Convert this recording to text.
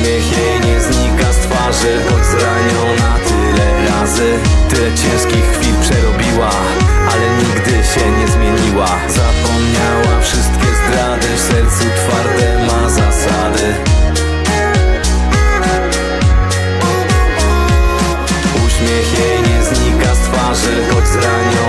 Uśmiech jej nie znika z twarzy, choć zraniona tyle razy. Tyle ciężkich chwil przerobiła, ale nigdy się nie zmieniła. Zapomniała wszystkie zdrady, w sercu twarde ma zasady. Uśmiech jej nie znika z twarzy, choć zraniona